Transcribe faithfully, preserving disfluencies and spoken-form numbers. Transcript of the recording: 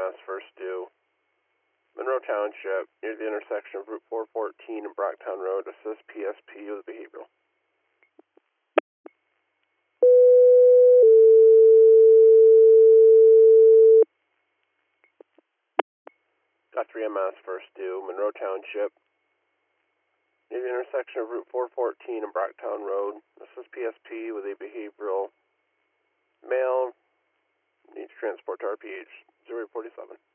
S, first due. Monroe Township, near the intersection of Route four fourteen and Brocktown Road, assist P S P with behavioral. three M S, first due, Monroe Township, near the intersection of Route four fourteen and Brocktown Road, assist P S P with a behavioral. Male, needs transport to R P H, zero eight four seven.